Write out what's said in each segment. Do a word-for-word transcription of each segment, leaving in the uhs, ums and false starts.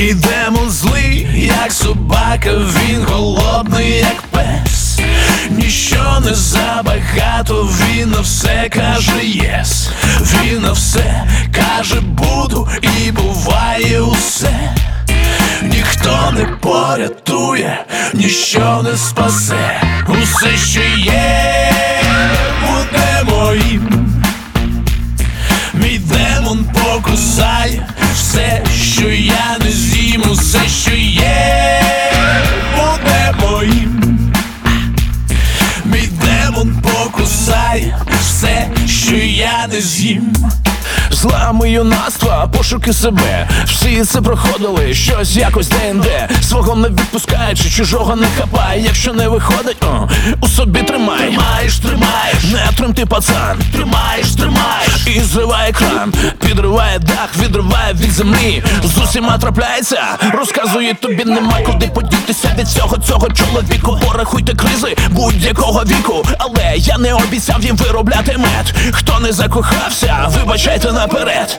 Мій демон злий, як собака, він голодний, як пес. Ніщо не забагато, він на все каже єс. Він на все каже буду, і буває усе. Ніхто не порятує, ніщо не спасе. Усе, що є, буде моїм. Мій демон покусає все, що я не з'їм. Усе, що є, буде моїм. Мій демон покусає все, що я не з'їм. Злами юнацтва, пошуки себе. Всі це проходили, щось якось де-інде. Свого не відпускаючи, чужого не хапай. Якщо не виходить, о, у собі тримай. Тримаєш, тримаєш, не тремти, пацан. Тримаєш, тримаєш, і зриває кран. Підриває дах, відриває від землі. З усіма трапляється, розказує тобі, нема куди подітися від цього, цього чоловіку. Порахуйте кризи будь-якого віку. Але я не обіцяв їм виробляти мед. Хто не закохався, вибачайте наперед.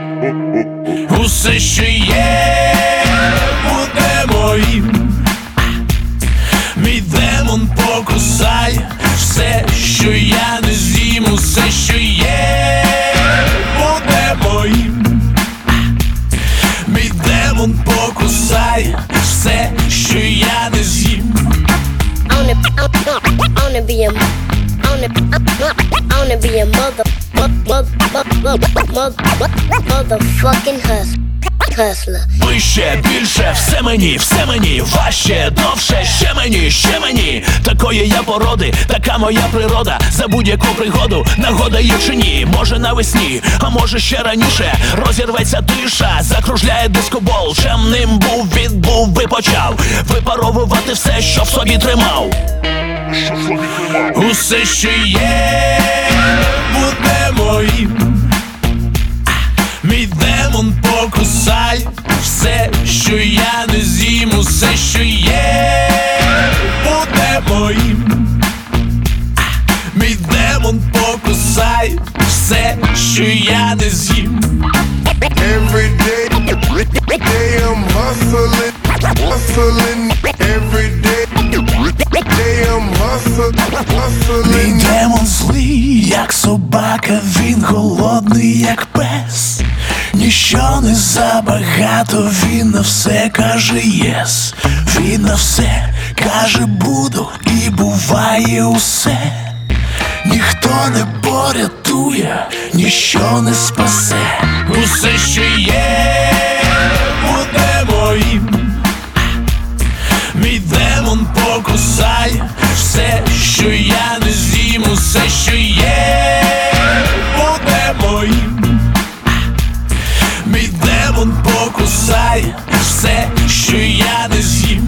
Усе, що є, буде моїм. Мій демон покусає все, що я не з'їм. Усе, що є, буде моїм. Мій демон покусає все, що я не з'їм. I wanna be a, I wanna, I wanna be a mother, mother, mother, mother, motherfucking hustler. Вище, більше, все мені, все мені, важче, довше, ще мені, ще мені. Такої я породи, така моя природа. За будь-яку пригоду, нагода є чи ні. Може навесні, а може ще раніше. Розірветься тиша, закружляє дискобол. Чим ним був, відбув, випочав випаровувати все, що в собі тримав. Усе, що є, буде моїм. Мій демон покусай все, що я не з'їм. Усе, що є, буде моїм. Мій демон покусай все, що я не з'їм. Every day, day I'm hustling, hustling. Every day, day I'm hustling, hustling. Мій демон злий, як собака, він голодний, як пес. Ніщо не забагато, він на все каже єс. Він на все каже буду, і буває усе. Ніхто не порятує, ніщо не спасе. Усе, що є, буде моїм. Мій демон покусає все, що я не з'їм. Усе, що є, буде моїм. Мій демон покусає все, що я не з'їм.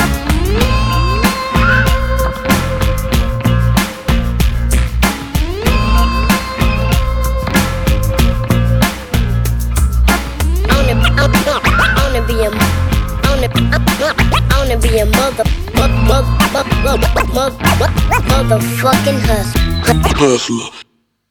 I wanna be a mother, mother, mother, mother, motherfucking hustler.